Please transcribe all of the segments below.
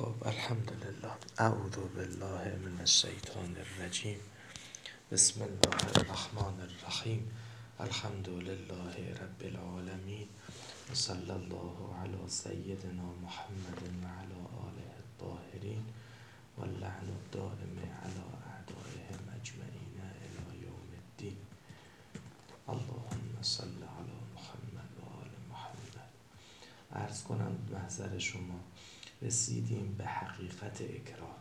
خب الحمدلله. اعوذ بالله من الشیطان الرجیم. بسم الله الرحمن الرحیم. الحمد لله رب العالمین و صلی الله علی سیدنا محمد و علی آله الطاهرین و اللعن الدائم علی اعدائهم اجمعین الی یوم الدین. اللهم صل علی محمد و آل محمد. عرض کنم محضر شما رسیدیم به حقیقت اکراه.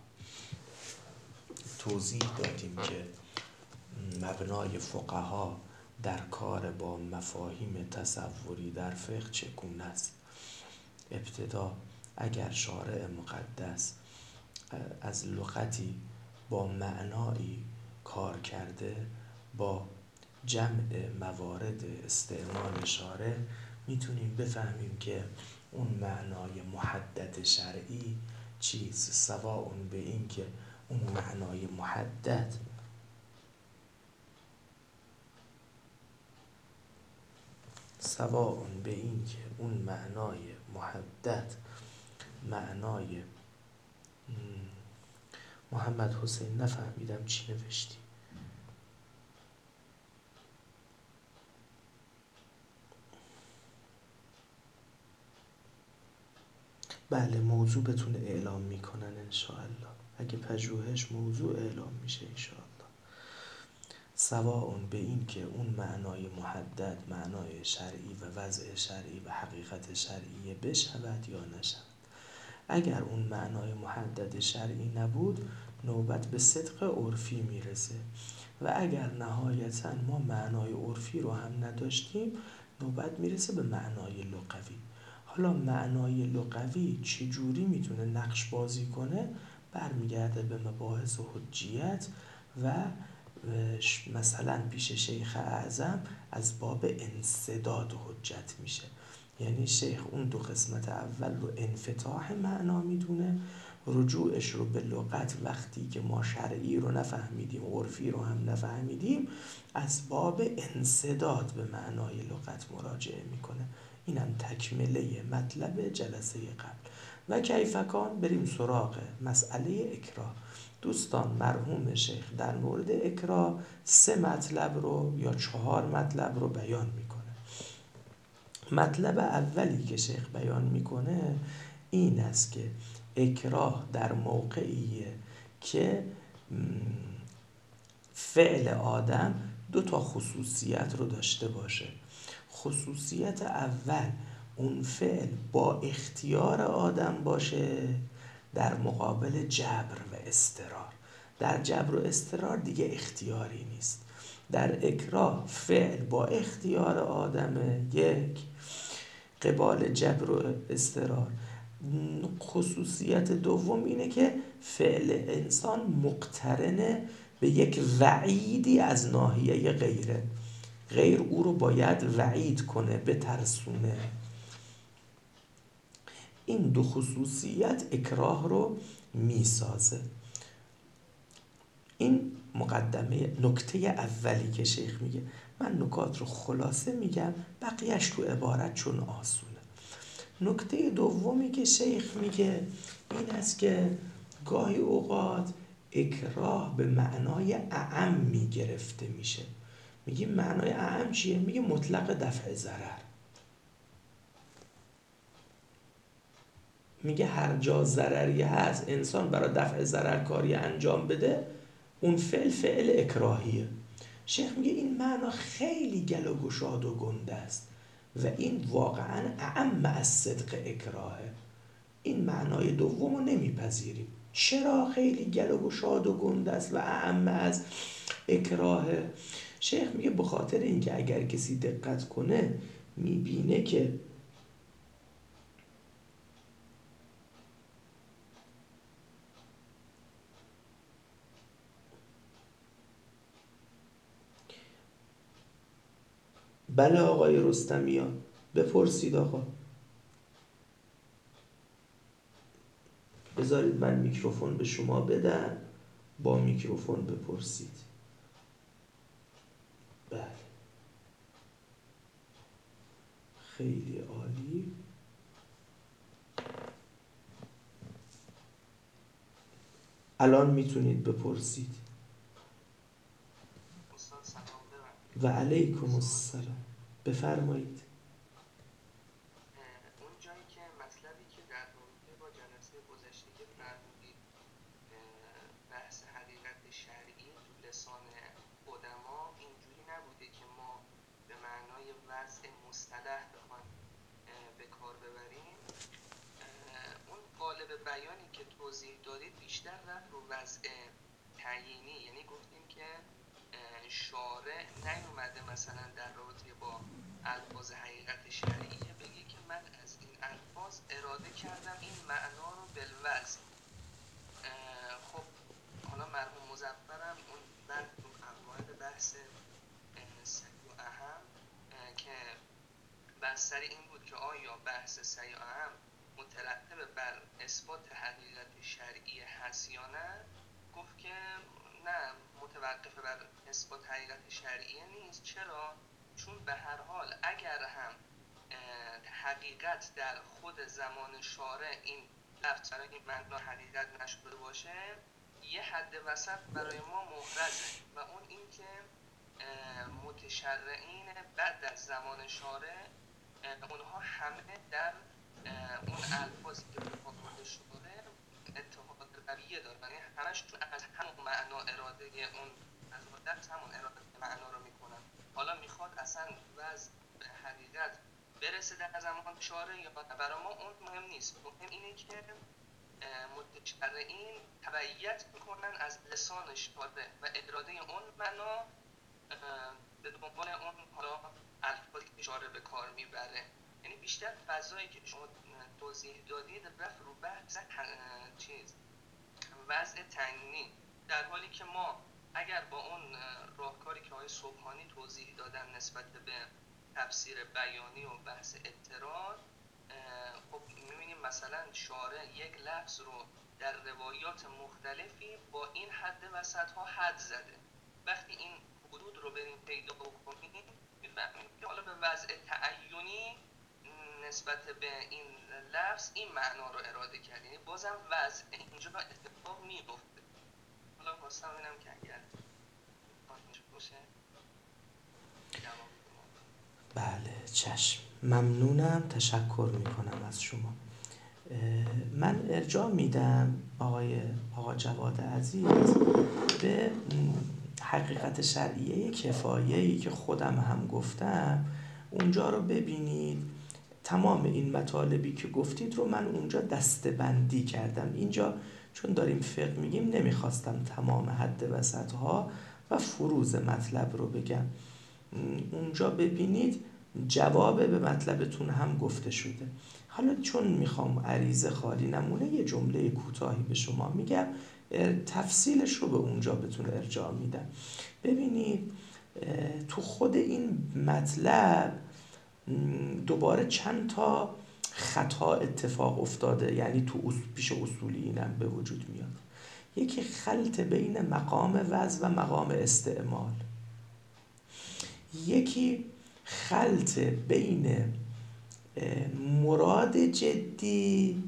توضیح دادیم که مبنای فقها در کار با مفاهیم تصوری در فقه چگونه است. ابتدا اگر شارع مقدس از لغتی با معنایی کار کرده، با جمع موارد استعمال شارع میتونیم بفهمیم که اون معنای محدد شرعی چیست. سواء به این که اون معنای محدد معنای محمد حسین نفهمیدم چی نوشتی. بله، موضوع بتونه اعلام میکنن انشاءالله. اگه پژوهش موضوع اعلام میشه انشاءالله. سواء به این که اون معنای محدد معنای شرعی و وضع شرعی و حقیقت شرعی بشود یا نشود. اگر اون معنای محدد شرعی نبود نوبت به صدق عرفی میرسه و اگر نهایتاً ما معنای عرفی رو هم نداشتیم نوبت میرسه به معنای لغوی. حالا معنای لغوی چجوری میتونه نقش بازی کنه برمیگرده به مباحث حجیت و مثلا پیش شیخ اعظم از باب انسداد حجت میشه. یعنی شیخ اون دو قسمت اول رو انفتاح معنا میدونه، رجوعش رو به لغت وقتی که ما شرعی رو نفهمیدیم عرفی رو هم نفهمیدیم از باب انسداد به معنای لغت مراجعه میکنه. اینم تکمله مطلب جلسه قبل. و کیفکان بریم سراغ مسئله اکراه. دوستان مرحوم شیخ در مورد اکراه 3 مطلب رو یا 4 مطلب رو بیان میکنه. مطلب اولی که شیخ بیان میکنه این است که اکراه در موقعیه که فعل آدم 2 خصوصیت رو داشته باشه. خصوصیت اول اون فعل با اختیار آدم باشه در مقابل جبر و اضطرار. در جبر و اضطرار دیگه اختیاری نیست. در اکراه فعل با اختیار آدمه، یک، قبال جبر و اضطرار. خصوصیت دوم اینه که فعل انسان مقترنه به یک وعیدی از ناحیه غیر او رو باید وعید کنه، بترسونه. این 2 خصوصیت اکراه رو میسازه. این مقدمه نکته اولی که شیخ میگه. من نکات رو خلاصه میگم، بقیهش تو عبارت چون آسونه. نکته دومی که شیخ میگه این است که گاهی اوقات اکراه به معنای اعم میگرفته میشه. میگه معنای اعم چیه؟ میگه مطلق دفع ضرر. میگه هر جا ضرری هست انسان برای دفع ضرر کاری انجام بده اون فعل اکراهیه. شیخ میگه این معنا خیلی گل و گشاد و گنده است و این واقعا اعم از صدق اکراهه. این معنای دوم رو نمیپذیریم. چرا خیلی گل و گشاد و گنده است و اعم از اکراهه؟ شیخ میگه به خاطر اینکه اگر کسی دقت کنه میبینه که بله آقای رستمیان بپرسید. آقا بذارید من میکروفون به شما بدم، با میکروفون بپرسید. بله خیلی عالی. الان میتونید بپرسید. و علیکم السلام. بفرمایید. اون جایی که مطلبی که در رابطه با جلسه گذشته که فرمودید بحث حقیقت شرعی تو لسان قدما اینجوری نبوده که ما به معنای وضع مصطلح بخوایم به کار ببریم. اون قالب بیانی که توضیح دادید بیشتر رفت رو وضع تعیینی، یعنی گفتیم که شارع نیومده مثلا در رابطه با الفاظ حقیقت شرعیه بگی که من از این الفاظ اراده کردم این معنا رو بالوضع. خب حالا مرحوم مظفرم اون بعد تو قواعد بحث سعی و اهم که بستر این بود که آیا بحث سعی و اهم مترتب بر اثبات حقیقت شرعی هست یا نه، گفت که نه، متوقف بر اثبات حقیقت شرعی نیست. چرا؟ چون به هر حال اگر هم حقیقت در خود زمان شارع این لفظ برای این معنا حقیقت نشده باشه، یه حد وسط برای ما محرزه و اون این که متشرعین بعد از زمان شارع اونها همه در اون الفاظی که به خاطر شارع اتحاد رویه دارن، یعنی همشون از همون معنا اراده اون از مدت همون اراده معنا رو میکنن. حالا میخواد اصلا وضع به حقیقت برسه در زمان شارع یا برای ما اون مهم نیست. مهم اینه که متشرعین تبعیت میکنن از لسان شارع و اراده اون معنا به دنبال اون حالا الفاظی که شارع به کار میبره. یعنی بیشتر فضایی که شما توضیح دادید رفت رو بحث وضع تعیینی، در حالی که ما اگر با اون راهکاری که آقای صبحانی توضیح دادن نسبت به تفسیر بیانی و بحث اعتراض، خب می‌بینیم مثلا شارع یک لفظ رو در روایات مختلفی با این حد وسط‌ها حد زده. وقتی این حدود رو بریم پیدا بکنیم می‌فهمیم که حالا به وضع تعیینی نسبت به این لفظ این معنا رو اراده کرد، یعنی بازم وضع اینجا اتفاق میفته. حالا خواستم ببینم که اگر باشه. بله چشم، ممنونم، تشکر میکنم از شما. من ارجاع میدم آقا جواد عزیز به حقیقت شرعیه کفایه‌ای که خودم هم گفتم. اونجا رو ببینید، تمام این مطالبی که گفتید رو من اونجا دسته‌بندی کردم. اینجا چون داریم فقه میگیم نمیخواستم تمام حد وسطها و فروز مطلب رو بگم. اونجا ببینید جواب به مطلبتون هم گفته شده. حالا چون میخوام عریضه خالی نمونه یه جمله کوتاهی به شما میگم، تفصیلش رو به اونجا بهتون ارجاع میدم. ببینید تو خود این مطلب دوباره چند تا خطا اتفاق افتاده، یعنی تو پیش اصولیینم به وجود میاد. یکی خلط بین مقام وضع و مقام استعمال، یکی خلط بین مراد جدی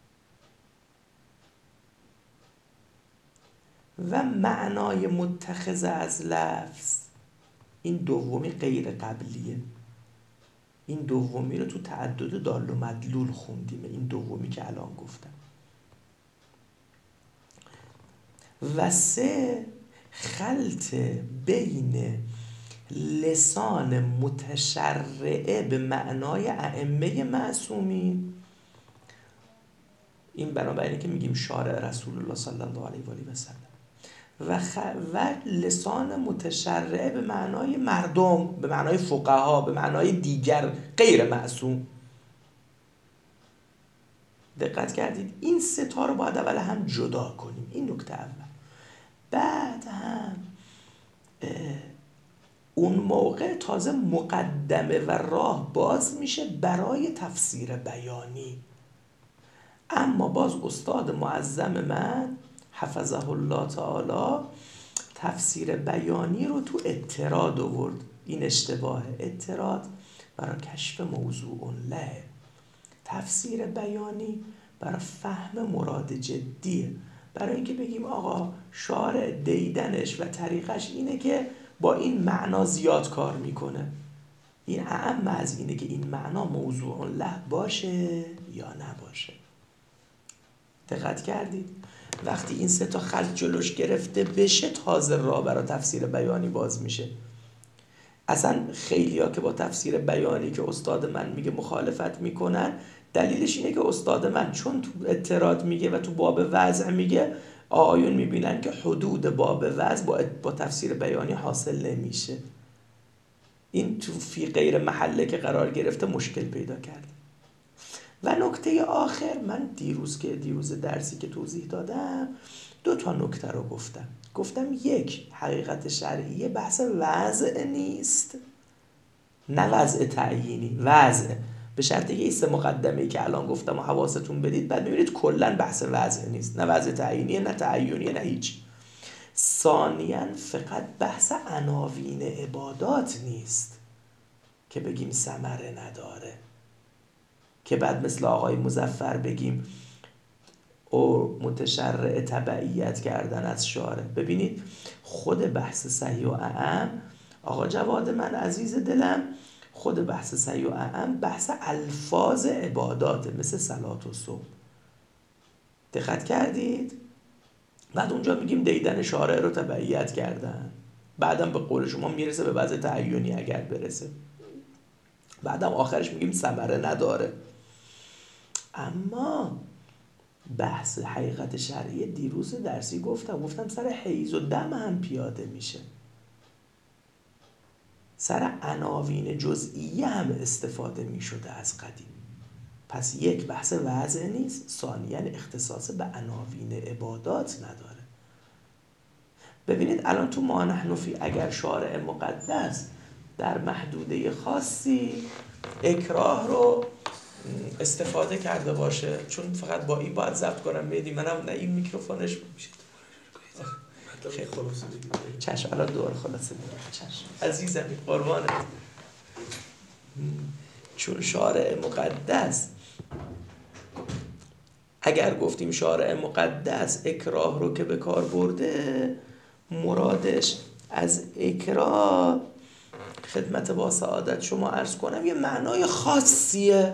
و معنای متخذ از لفظ. این دومی غیر قبلیه. این دومی رو تو تعدد دال و مدلول خوندیم، این دومی که الان گفتم. و سه، خلط بین لسان متشرعه به معنای ائمه معصومین، این بنابراینه که میگیم شارع رسول الله صلی الله علیه و آله و سلم، و لسان متشرعه به معنای مردم، به معنای فقها، به معنای دیگر غیر معصوم. دقت کردید؟ این سه تا رو باید اول هم جدا کنیم. این نکته اول. بعد هم اون موقع تازه مقدمه و راه باز میشه برای تفسیر بیانی. اما باز استاد معظم من حفظه الله تعالی تفسیر بیانی رو تو اعتراض آورد. این اشتباهه. اعتراض برای کشف موضوع له، تفسیر بیانی برای فهم مراد جدیه، برای اینکه بگیم آقا شارع دیدنش و طریقش اینه که با این معنا زیاد کار میکنه. این اعم از اینه که این معنا موضوع له باشه یا نباشه. دقت کردید؟ وقتی این سه تا خط جلوش گرفته بشه تازه راه برای تفسیر بیانی باز میشه. اصلا خیلیا که با تفسیر بیانی که استاد من میگه مخالفت میکنن، دلیلش اینه که استاد من چون تو اعتراض میگه و تو باب وضع میگه، آیون میبینن که حدود باب وضع با تفسیر بیانی حاصل نمیشه. این تو فی غیر محله که قرار گرفته مشکل پیدا کرده. و نکته آخر، من دیروز درسی که توضیح دادم 2 تا نکته رو گفتم یک، حقیقت شرعیه بحث وضع نیست، نه وضع تعیینی، وضع به شرطی که این مقدمه‌ای که الان گفتم و حواستون بدید، بعد میبینید کلا بحث وضع نیست، نه وضع تعیینیه نه تعیینیه نه هیچ. ثانیاً فقط بحث عناوین عبادات نیست که بگیم ثمره نداره، که بعد مثل آقای مظفر بگیم او متشرع تبعیت کردن از شارع. ببینید خود بحث صحیح و اعم، آقا جواد من عزیز دلم، خود بحث صحیح و اعم بحث الفاظ عباداته، مثل صلات و صوم. دقت کردید؟ بعد اونجا میگیم دیدن شارع رو تبعیت کردن، بعدم به قول شما میرسه به وضع تعیینی اگر برسه، بعدم آخرش میگیم ثمره نداره. اما بحث حقیقت شرعی دیروز درسی گفتم سر حیض و دم هم پیاده میشه، سر عناوین جزئیه هم استفاده میشده از قدیم. پس یک، بحث وضع نیست، ثانیاً اختصاص به عناوین عبادات نداره. ببینید الان تو ما نحن فی، اگر شارع مقدس در محدوده خاصی اکراه رو استفاده کرده باشه، چون فقط با این باید ضبط کنم میدی منم نه این میکروفونش میشه. خیلی خلاصه دیگه چشم الان دور خلاصه دیگه چشم عزیزم قربانت. چون شارع مقدس، اگر گفتیم شارع مقدس اکراه رو که به کار برده، مرادش از اکراه خدمت با سعادت شما عرض کنم یه معنای خاصیه.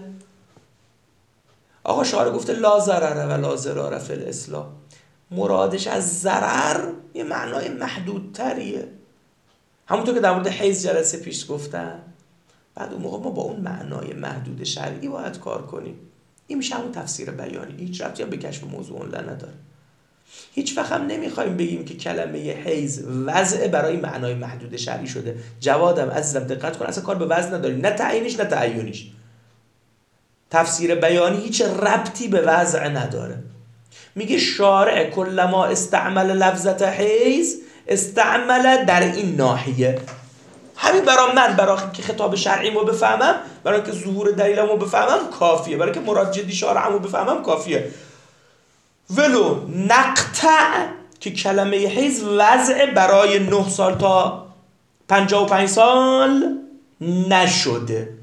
آقا شارع گفته لا ضرر و لا ضرار فی الاسلام، مرادش از ضرر یه معنای محدودتریه، همونطور که در مورد حیض جلسه پیش گفتم. بعد اون موقع ما با اون معنای محدود شرعی باید کار کنیم. این میشه همون تفسیر بیانی، هیچ ربطی هم به کشف موضوع لا نداره. هیچ وقت هم نمیخوایم بگیم که کلمه حیض وضع برای معنای محدود شرعی شده. جوادم عزیزم دقت کن، اصلا کار به وضع نداریم، نه تعیینش نه تعیینش. تفسیر بیانی هیچ ربطی به وضع نداره. میگه شارع کلما استعمل لفظت حیض استعمل در این ناحیه. همین برای که خطاب شرعیمو بفهمم، برای که ظهور دلیلمو بفهمم کافیه، برای که مراد جدی شارعمو بفهمم کافیه. ولو نقطع که کلمه حیض وضع برای 9 سال تا 55 سال نشده.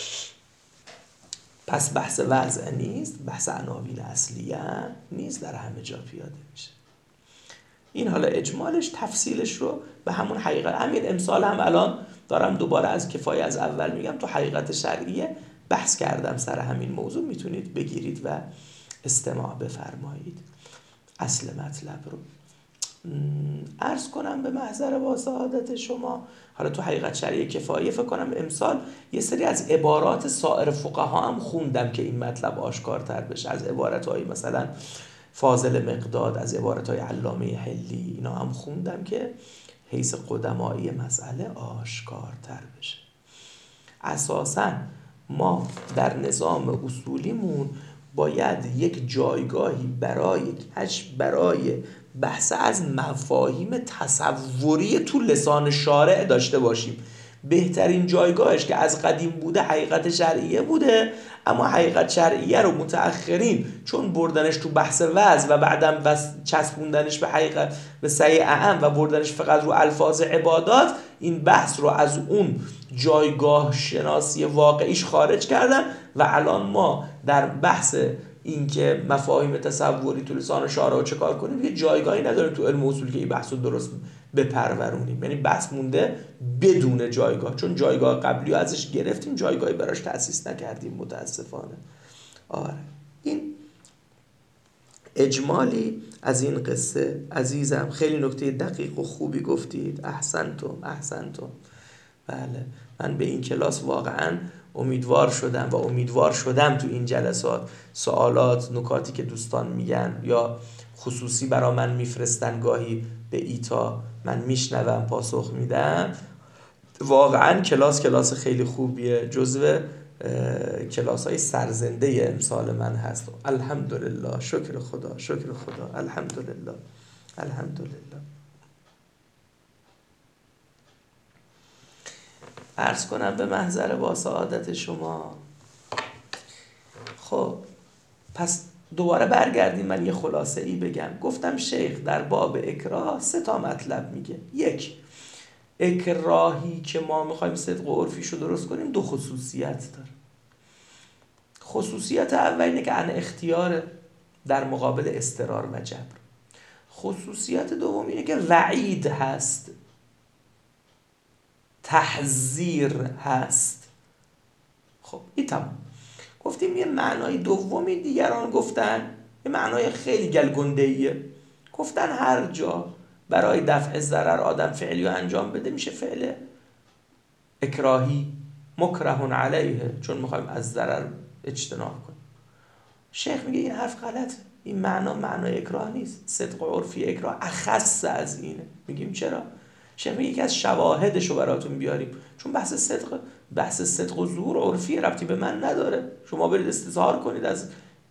پس بحث وضع نیست، بحث عناوین اصلیه نیست، در همه جا پیاده میشه. این حالا اجمالش، تفصیلش رو به همون حقیقت، همین امثال هم الان دارم دوباره از کفایه از اول میگم، تو حقیقت شرعیه بحث کردم سر همین موضوع، میتونید بگیرید و استماع بفرمایید اصل مطلب رو. عرض کنم به محضر با سعادت شما، حالا تو حقیقت شرعیه کفایه فکر کنم امسال یه سری از عبارات سایر فقها هم خوندم که این مطلب آشکارتر بشه، از عبارت‌های مثلا فاضل مقداد، از عبارت‌های علامه حلی، اینا هم خوندم که حیث قدمایی مسئله آشکارتر بشه. اساساً ما در نظام اصولیمون باید یک جایگاهی برای بحث از مفاهیم تصوری تو لسان شارع داشته باشیم. بهترین جایگاهش که از قدیم بوده حقیقت شرعیه بوده، اما حقیقت شرعیه رو متأخرین چون بردنش تو بحث وضع و بعدم چسبوندنش به حقیقت به صحیح اعم و بردنش فقط رو الفاظ عبادات، این بحث رو از اون جایگاه شناسی واقعیش خارج کردن و الان ما در بحث اینکه مفاهیم تصوری تو لسان شارع چه کار کنیم یه جایگاهی نداره تو علم اصول که این بحثو درست بپرورونیم. یعنی بحث مونده بدون جایگاه، چون جایگاه قبلی رو ازش گرفتیم، جایگاهی براش تأسیس نکردیم متاسفانه. آره این اجمالی از این قصه. عزیزم خیلی نکته دقیق و خوبی گفتید. احسنتم. بله من به این کلاس واقعا امیدوار شدم تو این جلسات سوالات، نکاتی که دوستان میگن یا خصوصی برا من میفرستن گاهی به ایتا، من میشنوم پاسخ میدم. واقعا کلاس خیلی خوبیه، جزو کلاس های سرزنده امسال من هست. الحمدلله، شکر خدا، الحمدلله. عرض کنم به محضر با سعادت شما. خب پس دوباره برگردیم، من یه خلاصه ای بگم. گفتم شیخ در باب اکراه 3 مطلب میگه. 1 اکراهی که ما میخوایم صدق و عرفیشو درست کنیم 2 خصوصیت داره. خصوصیت اول اینه که عن اختیاره، در مقابل اضطرار و جبر. خصوصیت دوم اینه که وعید هست، تحذیر هست. خب این تمام. گفتیم یه معنای دومی دیگران گفتن، یه معنای خیلی گلگنده‌ایه، گفتن هر جا برای دفع ضرر آدم فعلی رو انجام بده میشه فعل اکراهی، مکره علیه، چون میخوایم از ضرر اجتناب کنیم. شیخ میگه این حرف غلطه، این معنای اکراه نیست. صدق و عرفی اکراه اخص از اینه. میگیم چرا؟ شیخ میگه یکی از شواهدشو براتون بیاریم، چون بحث صدق و ظهور عرفی ربطی به من نداره. شما برید استظهار کنید از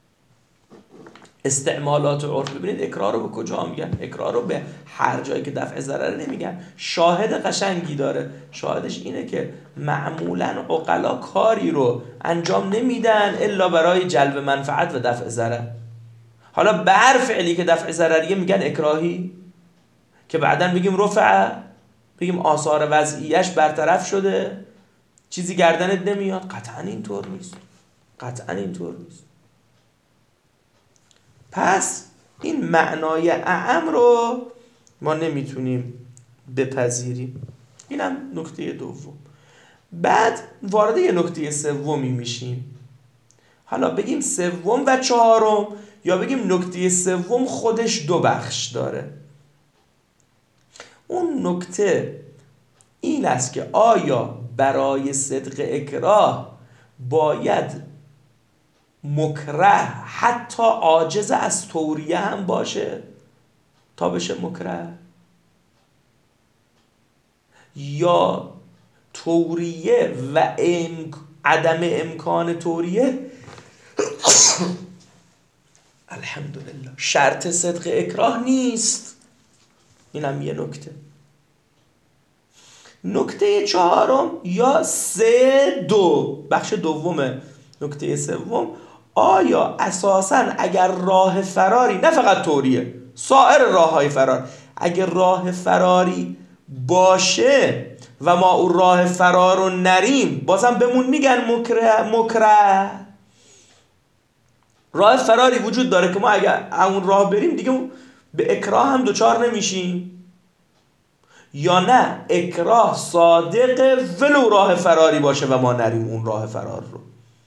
استعمالات عرف، ببینید اکراه رو به کجا میگن. اکراه رو به هر جایی که دفع ضرر نمیگن. شاهد قشنگی داره، شاهدش اینه که معمولا عقلا کاری رو انجام نمیدن الا برای جلب منفعت و دفع ضرر. حالا به هر فعلی که دفع ضرریه میگن اکراهی، که بعداً بگیم رفع، بگیم آثار وضعیش برطرف شده، چیزی گردنت نمیاد. قطعاً اینطور نیست. پس این معنای اعم رو ما نمیتونیم بپذیریم. اینم نکته دوم. بعد وارد یه نکته سومی میشیم. حالا بگیم سوم و چهارم، یا بگیم نکته سوم خودش 2 بخش داره. اون نکته این است که آیا برای صدق اکراه باید مکره حتی عاجز از توریه هم باشه تا بشه مکره، یا توریه و عدم امکان توریه الحمدلله شرط صدق اکراه نیست؟ اینم یه نکته. نکته چهارم یا 3-2 بخش دوم نکته سوم، آیا اساساً اگر راه فراری، نه فقط توریه، سایر راه‌های فرار، اگر راه فراری باشه و ما اون راه فرار رو نریم، بازم بهمون میگن مکره. راه فراری وجود داره که ما اگر اون راه بریم دیگه به اکراه هم دوچار نمیشیم، یا نه اکراه صادق ولو راه فراری باشه و ما نریم اون راه فرار رو.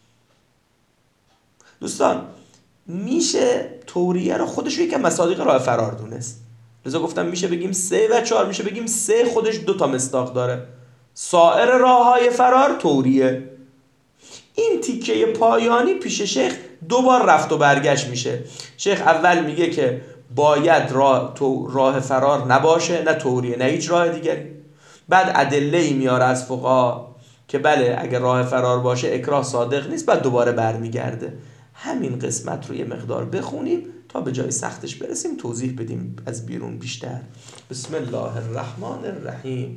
دوستان میشه توریه رو خودش یکی از مصادیق راه فرار دونست. لذا گفتم میشه بگیم 3 و 4، میشه بگیم 3 خودش 2 مصداق داره. سایر راه‌های فرار توریه. این تیکه پایانی پیش شیخ 2 بار رفت و برگشت میشه. شیخ اول میگه که باید راه فرار نباشه، نه توریه نه هیچ راه دیگری. بعد ادله‌ای میاره از فقها که بله اگر راه فرار باشه اکراه صادق نیست. بعد دوباره برمیگرده. همین قسمت رو یه مقدار بخونیم تا به جای سختش برسیم، توضیح بدیم از بیرون بیشتر. بسم الله الرحمن الرحیم.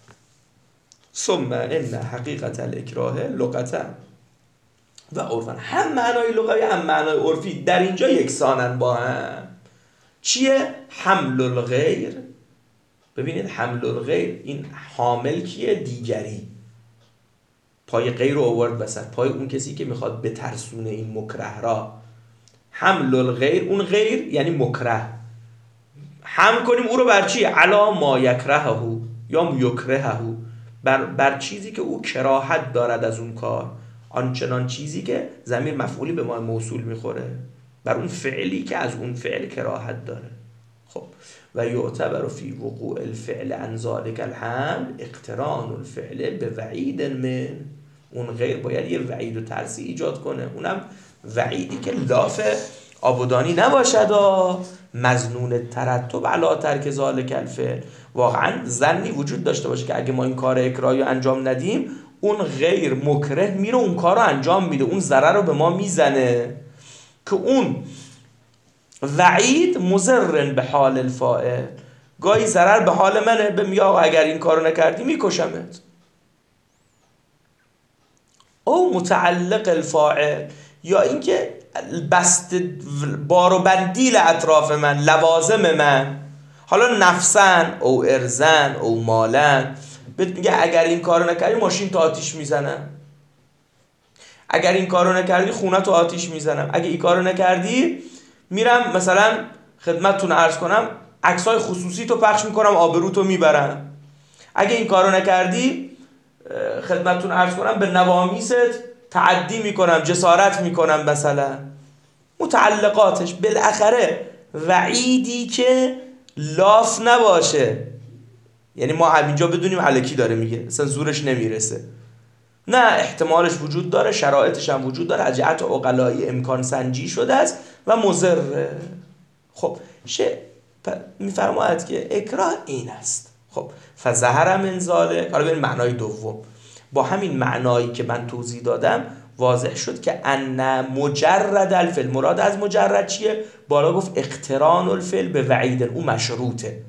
ثم ان حقیقت الاکراه لغتا و عرفا. هم معنای لغوی هم معنای عرفی در اینجا یکسانن با هم. چیه؟ حمل الغیر. ببینید حمل الغیر، این حامل کیه؟ دیگری. پای غیر رو آورد وسط، پای اون کسی که میخواد بترسونه این مکره را. حمل الغیر، اون غیر یعنی مکره، حمل کنیم او رو بر چی؟ علا ما یکرهه یا یکرهه، بر چیزی که او کراهت دارد از اون کار، آنچنان چیزی که ضمیر مفعولی به ما موصول میخوره، بر اون فعلی که از اون فعل کراهت داره. خب و یعتبر فی وقوع الفعل عن ذلک الحمل اقتران الفعل به وعید من، اون غیر باید یه وعید و ترسی ایجاد کنه، اونم وعیدی که لاف آبودانی نباشد، مظنون ترتب علی ترک ذلک الفعل، واقعا ظنی وجود داشته باشه که اگه ما این کار اکراهی انجام ندیم اون غیر مکره میره اون کار رو انجام میده، اون ضرر رو به ما میزنه، که اون وعید مضر به حال الفاعل، گاهی ضرر به حال منه، به میگه آقا اگر این کارو نکردی میکشمت. او متعلق الفاعل، یا اینکه بست بار و بندیل اطراف من، لوازم من، حالا نفسن او ارزن او مالن، میگه اگر این کارو نکردی ماشین تو آتیش میزنم، اگر این کارو نکردی خونه تو آتیش میزنم، اگه این کارو نکردی میرم مثلا خدمتتون عرض کنم عکسای خصوصی تو پخش میکنم آبرو تو میبرم، اگه این کارو نکردی خدمتتون عرض کنم به نوامیست تعدی میکنم، جسارت میکنم مثلا. متعلقاتش بالاخره وعیدی که لاف نباشه، یعنی ما همینجا بدونیم الکی داره میگه، اصلا زورش نمیرسه، نه احتمالش وجود داره، شرایطش هم وجود داره، از جهت عقلایی امکان سنجی شده است و مضر. خب میفرماید که اکراه این است. خب فظهر من ذلک، حالا ببین معنای دوم، با همین معنایی که من توضیح دادم واضح شد که ان مجرد الفعل، مراد از مجرد چیه؟ بالا گفت اقتران الفعل به وعید، او مشروطه،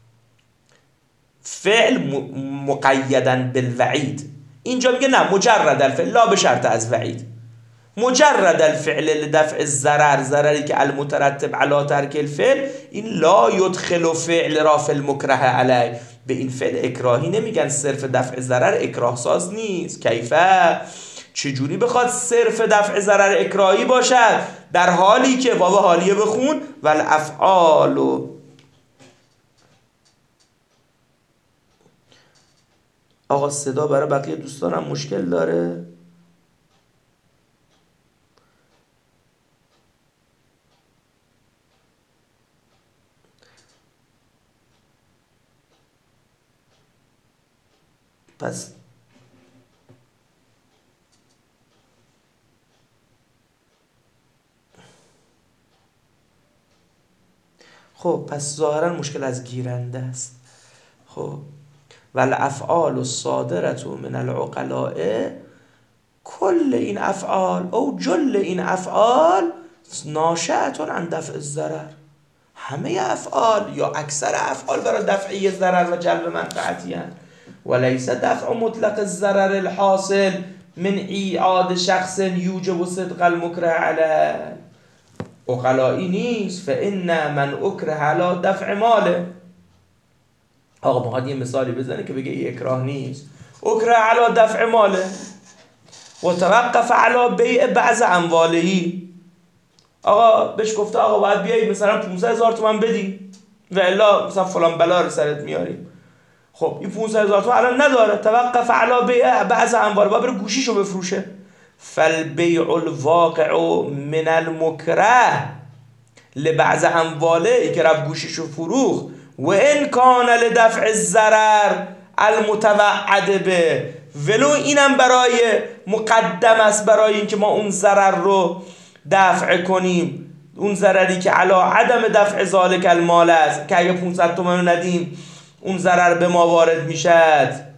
فعل مقیدن بالوعید، اینجا میگه نه مجرد الفعل لا به شرط از وعید، مجرد الفعل لدفع الضرر، ضرری که المترتب علی ترک الفعل، این لا یدخل فعل را فی المکره علی، به این فعل اکراهی نمیگن، صرف دفع ضرر اکراه ساز نیست. کیفه، چجوری بخواد صرف دفع ضرر اکراهی باشد در حالی که واو حالیه بخون والافعال و آقا صدا برای بقیه دوستانم مشکل داره؟ پس خب پس ظاهرا مشکل از گیرنده است. خب والافعال الصادره من العقلاء، کل این افعال او جل این افعال ناشئه عن دفع الضرر، همه افعال یا اکثر افعال برای دفع ضرر و جلب منفعتی هستند، وليس دفع مطلق الضرر الحاصل من ایعاد شخص یوجب صدق المکره علیه، عقلایی نیست. فان من اکره علی دفع ماله، آقا بخواد یه مثالی بزنه که بگه این اکراه نیست، اکره علی دفع ماله و توقف علی بیع بعض اموالهی، آقا بهش گفته آقا باید بیایی مثلا 500,000 تومان بدی و الا مثلا فلان بلا رو سرت میاریم. خب این 500,000 تومان الان نداره، توقف علی بیع بعض اموال، باید بره گوشیشو بفروشه. فالبیع الواقع من المکره لبعض امواله، ای که رفت گوشیشو فروخت، و ان کان لدفع الضرر المتوعد به، ولو اینم برای مقدم است برای اینکه ما اون ضرر رو دفع کنیم، اون ضرری که علی عدم دفع ذالک المال است، که اگه 500 تومان ندیم اون ضرر به ما وارد میشد.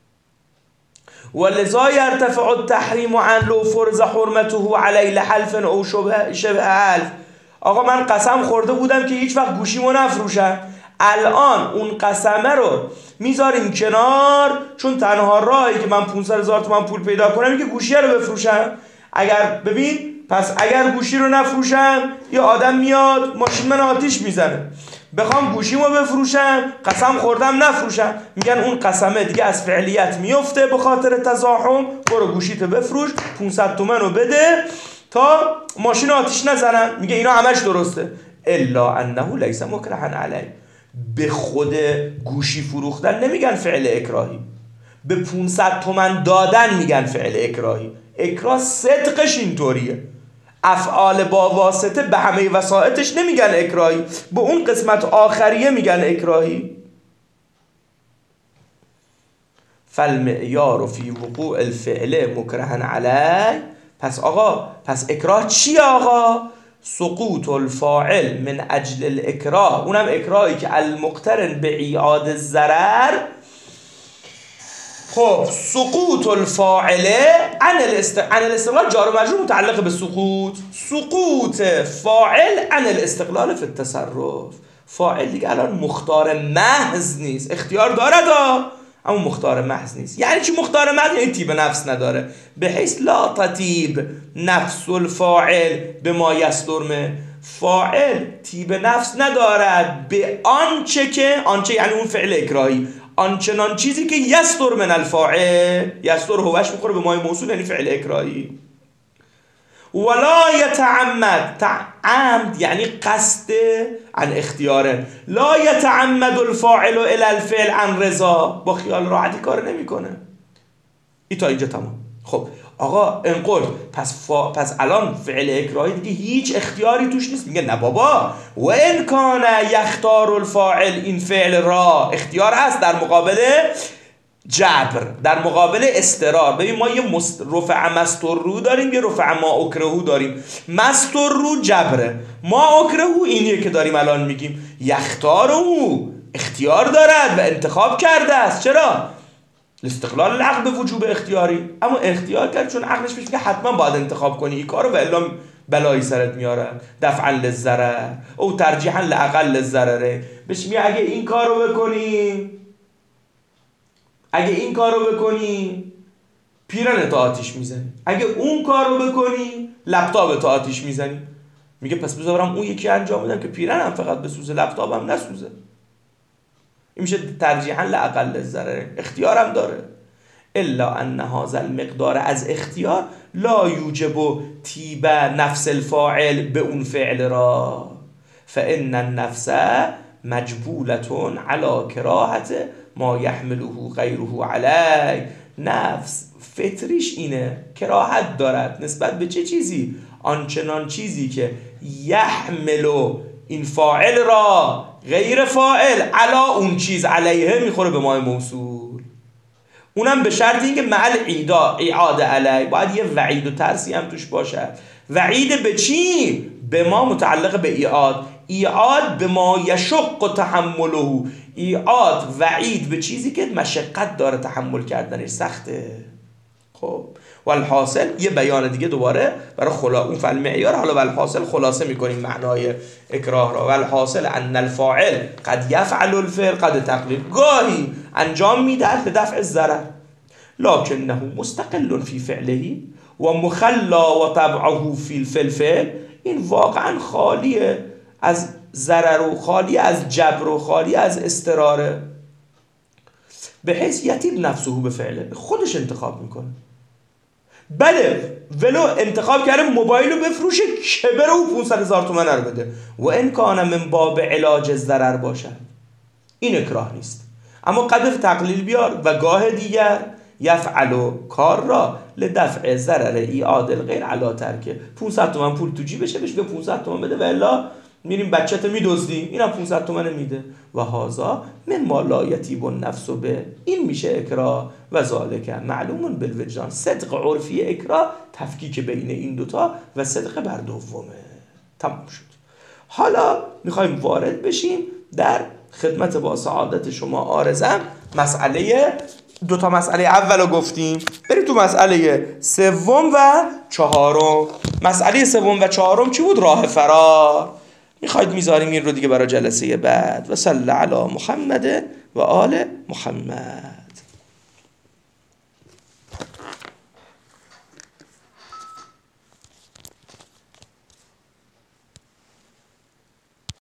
ولذا يرتفع التحریم عن لو فرض حرمته علی لحلف او شبه حلف، آقا من قسم خورده بودم که هیچ وقت گوشیمو نفروشم، الان اون قسمه رو میذاریم کنار، چون تنها راهی که من 500,000 تومان پول پیدا کنم اینه که گوشی رو بفروشم. اگر ببین پس اگر گوشی رو نفروشم یه آدم میاد ماشین من آتیش میزنه، بخوام گوشیمو بفروشم قسم خوردم نفروشم، میگن اون قسمه دیگه از فعلیت میفته به خاطر تزاحم، برو گوشیتو بفروش 500 تومن رو بده تا ماشین آتیش نزنن. میگه اینا همش درسته. الا انه لیس مکرها علیه. به خود گوشی فروختن نمیگن فعل اکراهی، به 500 تومن دادن میگن فعل اکراهی. اکراه صدقش اینطوریه. افعال با واسطه به همه وسائطش نمیگن اکراهی، به اون قسمت آخریه میگن اکراهی. فالمعیار فی وقوع الفعل مکرها علیه. پس اکراه چیه آقا؟ سقوط الفاعل من اجل الاکراه، اونم اکراهی که المقترن به ایعاد الضرر. خب سقوط الفاعل عن الاستقلال جار و مجرور متعلق به سقوط فاعل عن الاستقلال فی التصرف. فاعل دیگه الان مختار محض نیست، اختیار دارد اما مختار محض نیست. یعنی چی مختار محض؟ یعنی تیب نفس نداره، به حیث لا تطیب نفس الفاعل به ما یسترمه. فاعل تیب نفس ندارد به آنچه یعنی اون فعل اکراهی، آنچنان چیزی که یستر من الفاعل، یستر هوش میخوره به مای موصول یعنی فعل اکراهی. ولا یتعمد، عمد یعنی قصد عن اختیاره. لا یتعمد الفاعل الی الفعل عن رضا، با خیال راحتی کار نمیکنه. تا اینجا تمام. خب آقا انقل پس الان فعل اکراهی دیگه هیچ اختیاری توش نیست. میگه نه بابا، و ان کان یختار الفاعل، این فعل را اختیار هست در مقابل جبر، در مقابل استرار. ببین ما یه رفع مستر داریم، یه رفع ما اکرهو داریم. مستر جبره، ما اکرهو اینیه که داریم الان میگیم. یختار او اختیار دارد و انتخاب کرده است. چرا؟ استقلال العقل به وجوب اختیاری، اما اختیار کرد چون عقلش میگه حتما باید انتخاب کنی این کارو و الا بلایی سرت میاره. دفعا للضرر او ترجیحا لاقل الضرر. بهش میگه اگه این کارو بکنی پیرنت آتیش میزنی، اگه اون کارو بکنی لپتاپت آتیش میزنی. میگه پس بذارم اون یکی انجام بدم که پیرنم فقط بسوزه لپتاپم نسوزه. این میشه ترجیحاً لاقل الضرر، اختیارم داره. الا ان هذا المقدار از اختیار لا یوجب تیب نفس الفاعل به اون فعل را، فان النفس مجبولة على کراهت ما یحمله غیره علی. نفس فطریش اینه، کراهت دارد نسبت به چه چیزی؟ آنچنان چیزی که یحمل این فاعل را غیر فاعل علا اون چیز علیه میخوره به مای موصول. اونم به شرط اینکه معل ایعاد علی، باید یه وعید و ترسی هم توش باشه. وعید به چی؟ به ما متعلق به ایعاد به ما یشق تحمله. ایعاد وعید به چیزی که مشقت داره تحمل کردنش سخته. خب والحاصل یه بیان دیگه دوباره برای اون فعل معیار. حالا والحاصل خلاصه میکنیم معنای اکراه را. والحاصل ان الفاعل قد یفعل الفعل قد تقلیل، گاهی انجام میدهد به دفع الضرر، لکنه مستقل فی فعله و مخلا و طبعه فی الفعل. این واقعا خالیه از ضرر و خالی از جبر و خالی از استراره. به حیث یتیب نفسه به فعله، خودش انتخاب میکنه. بله ولو انتخاب کرده موبایل رو بفروشه که بره او 500,000 تومان رو بده و ان کان من باب علاج ضرر باشه، این اکراه نیست. اما قدر تقلیل بیار و گاه دیگر یفعل کار را لدفع ضرر ایعاد الغیر علی ترکه. 500 تومان پول تو جیبشه، بهش بگه 500 تومان بده و الا میریم بچه‌ت میدزدیم، اینم 500 تومان میده. و هذا من ما لا یتیب النفس به، این میشه اکراه. و ذالک معلوم بالوجدان. صدق عرفی اکراه تفکیک بین این دوتا و صدق بر دومه. تمام شد. حالا میخوایم وارد بشیم در خدمت با سعادت شما عارضم. دوتا مسئله اولو گفتیم، بریم تو مسئله سوم و چهارم. مسئله سوم و چهارم چی بود؟ راه فرار. میخواید میذاریم این رو دیگه برای جلسه بعد. و صلی علی محمد و آل محمد.